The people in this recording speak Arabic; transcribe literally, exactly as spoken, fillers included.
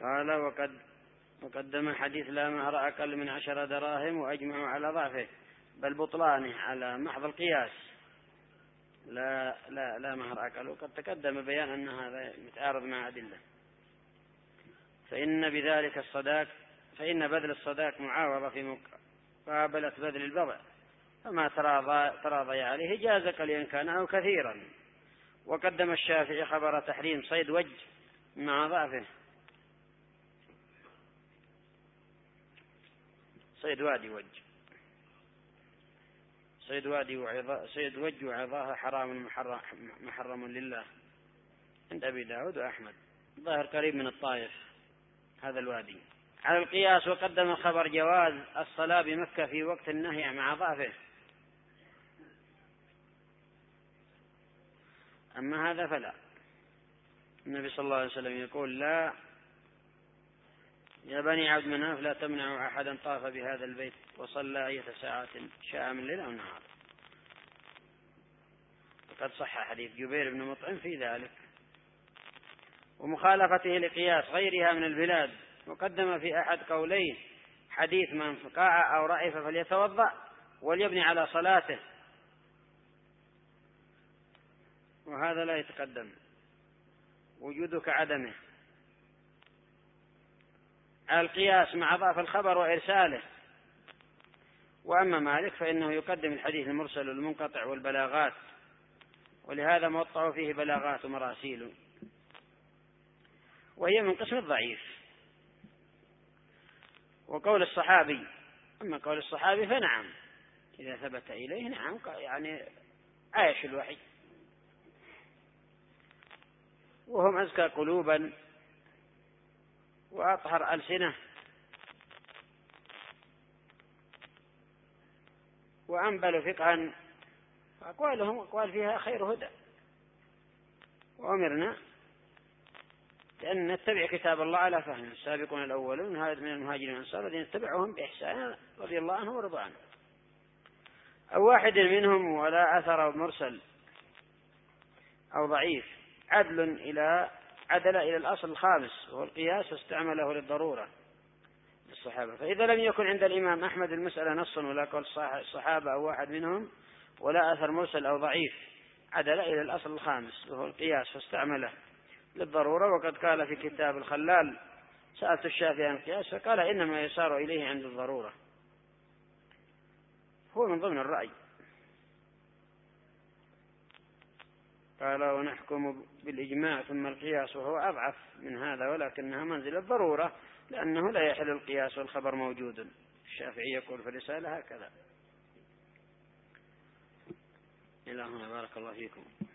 قال وقد وقدم حديث لا مهر أقل من عشر دراهم وأجمعوا على ضعفه بل بطلانه على محض القياس، لا لا لا مهر أقل، وقد تقدم بيان أن هذا متعارض مع أدلة. فإن بذلك الصداق فإن بذل الصداق معاوضة في مقابلة بذل البضع، فما تراضى تراضي عليه جاز قليلا كان أو كثيرا. وقدم الشافعي خبر تحريم صيد وجه مع ضعفه، صيد وادي وجه صيد وادي وعظا صيد وجه وعظاه حرام محرم, محرم لله عند أبي داود وأحمد، ظاهر قريب من الطائف هذا الوادي على القياس. وقدم خبر جواز الصلاة بمكة في وقت النهي مع ضعفه. أما هذا فلا، النبي صلى الله عليه وسلم يقول لا يا بني عبد مناف لا تمنعوا أحدا طاف بهذا البيت وصلى أية ساعات شاء من ليل أو نهار. وقد صح حديث جبير بن مطعم في ذلك. ومخالفته لقياس غيرها من البلاد، وقدم في أحد قوليه حديث من فقاع أو رعف فليتوضأ وليبني على صلاته، وهذا لا يتقدم وجوده كعدمه. القياس مع ضعف الخبر وإرساله. وأما مالك فإنه يقدم الحديث المرسل والمنقطع والبلاغات، ولهذا موطأ فيه بلاغات ومراسيل، وهي من قسم الضعيف. وقول الصحابي، أما قول الصحابي فنعم إذا ثبت إليه نعم، يعني عايش الوحي، وهم أزكى قلوبا وأطهر ألسنة وأنبل فقها، وأقوالهم أقوال فيها خير هدى. وأمرنا لأن نتبع كتاب الله على فهم السابقون الأولون من المهاجرين والأنصار الذين اتبعوهم بإحسان رضي الله عنهم ورضوا عنه. أو واحد منهم ولا أثر مرسل أو ضعيف عدل إلى عدل إلى الأصل الخامس وهو القياس، واستعمله للضرورة للصحابة. فإذا لم يكن عند الإمام أحمد المسألة نص ولا قول الصحابة أو واحد منهم ولا أثر مرسل أو ضعيف عدل إلى الأصل الخامس وهو القياس فاستعمله للضرورة. وقد قال في كتاب الخلال سألت الشافعي عن القياس فقال إنما يسار إليه عند الضرورة، هو من ضمن الرأي. قال ونحكم بالإجماع ثم القياس وهو أضعف من هذا، ولكنها منزل الضرورة لأنه لا يحل القياس والخبر موجود. الشافعي يقول في الرسالة هكذا. إلى هنا بارك الله فيكم.